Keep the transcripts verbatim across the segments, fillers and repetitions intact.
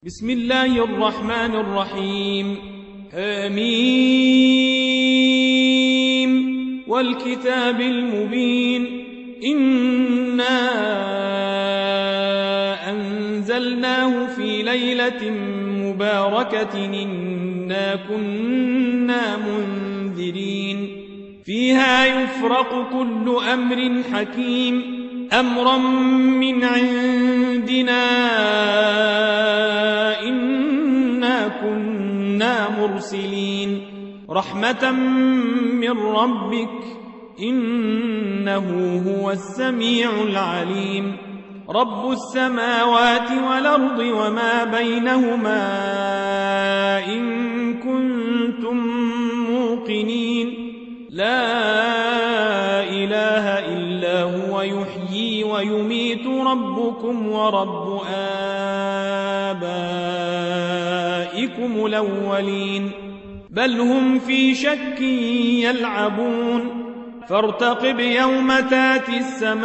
بسم الله الرحمن الرحيم. آمين والكتاب المبين. إنا أنزلناه في ليلة مباركة إنا كنا منذرين فيها يفرق كل أمر حكيم أمرا من عندنا إنا كنا مرسلين رحمة من ربك إنه هو السميع العليم. رب السماوات والأرض وما بينهما إن كنتم موقنين لا إله إلا هو يحيي ويميت ربكم ورب آبائكم الأولين بل هم في شك يلعبون فارتقب يوم تاتي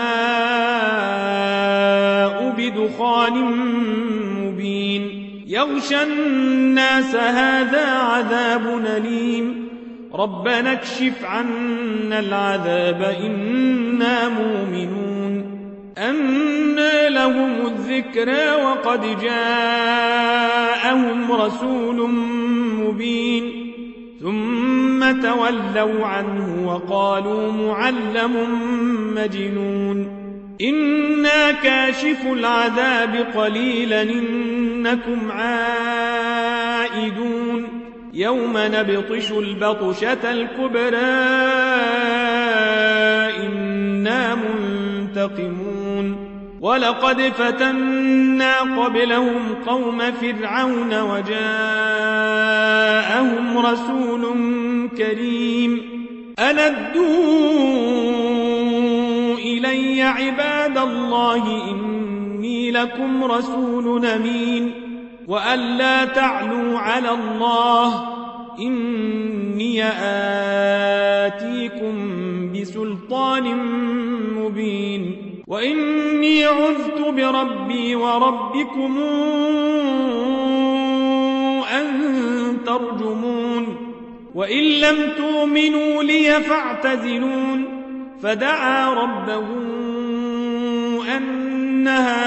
السماء بدخان مبين يغشى الناس هذا عذاب أليم ربنا اكشف عنا العذاب إنا مؤمنون. أنى لهم الذكرى وقد جاءهم رسول مبين ثم تولوا عنه وقالوا معلم مجنون. إنا كاشف العذاب قليلا إنكم عائدون يوم نبطش البطشة الكبرى إنا منتقمون. ولقد فتنا قبلهم قوم فرعون وجاءهم رسول كريم أن أدوا إلي عباد الله إني لكم رسول أمين وأن لا تعلوا على الله إني آتيكم بسلطان مبين وإني عذت بربي وربكم أن ترجمون وإن لم تؤمنوا لي فاعتزلون. فدعا ربه أن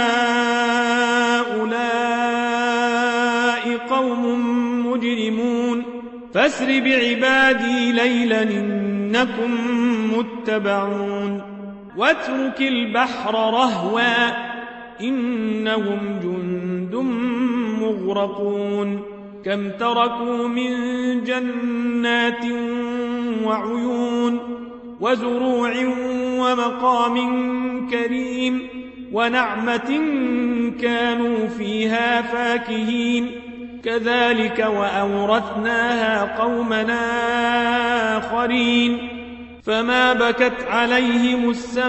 هؤلاء قوم مجرمون فاسر بعبادي ليلا إنكم متبعون واترك البحر رهوا إنهم جند مغرقون كم تركوا من جنات وعيون وزروع ومقام كريم ونعمة كانوا فيها فاكهين كذلك وأورثناها قومنا آخرين فما بكت عليهم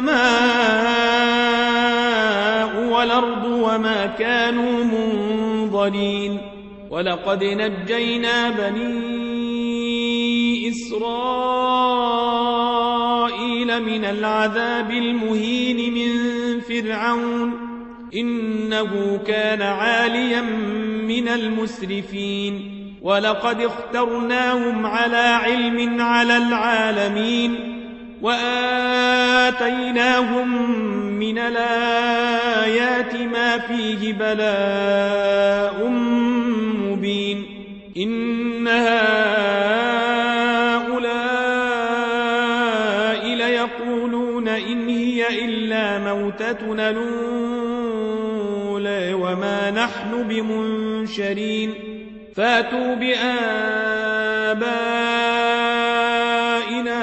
السماء والأرض وما كانوا منظرين. ولقد نجينا بني إسرائيل من العذاب المهين من فرعون إنه كان عاليا من المسرفين ولقد اخترناهم على علم على العالمين وآتيناهم من الآيات ما فيه بلاء مبين. إن هؤلاء ليقولون إن هي إلا موتتنا الأولى وما نحن بمنشرين فاتوا بآبائنا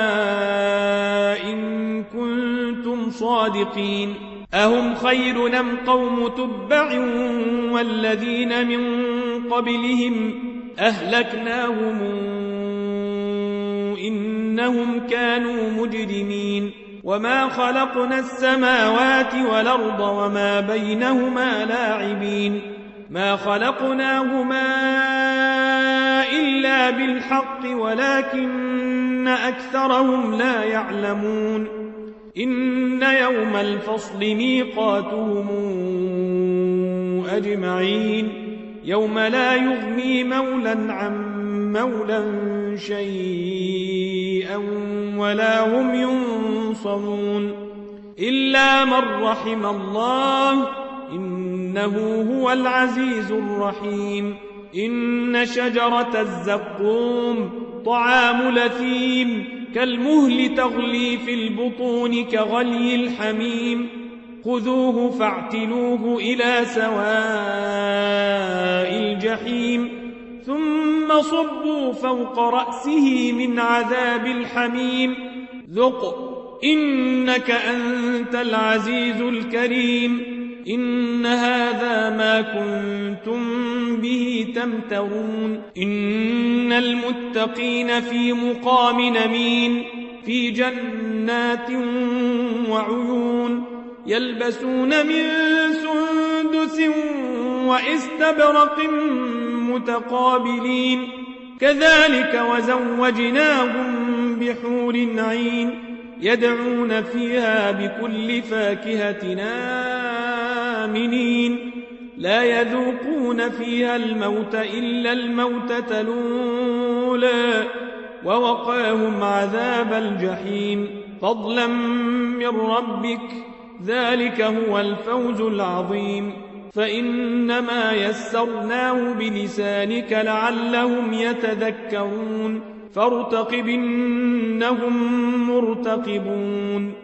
إن كنتم صادقين. أهم خير أم قوم تبع والذين من قبلهم أهلكناهم إنهم كانوا مجرمين. وما خلقنا السماوات والأرض وما بينهما لاعبين ما خلقناهما إلا بالحق ولكن أكثرهم لا يعلمون. إن يوم الفصل ميقاتهم أجمعين يوم لا يغني مولا عن مولا شيئا ولا هم ينصرون إلا من رحم الله إنه هو العزيز الرحيم إن شجرة الزقوم طعام لثيم كالمهل تغلي في البطون كغلي الحميم خذوه فاعتلوه إلى سواء الجحيم ثم صبوا فوق رأسه من عذاب الحميم ذق إنك أنت العزيز الكريم إن هذا ما كنتم به تمترون إن المتقين في مقام نمين في جنات وعيون يلبسون من سندس واستبرق متقابلين كذلك وزوجناهم بحور عين يدعون فيها بكل فاكهة آمنين لا يذوقون فيها الموت إلا الموتة الأولى ووقاهم عذاب الجحيم فضلا من ربك ذلك هو الفوز العظيم فإنما يسرناه بلسانك لعلهم يتذكرون فارتقب إنهم مرتقبون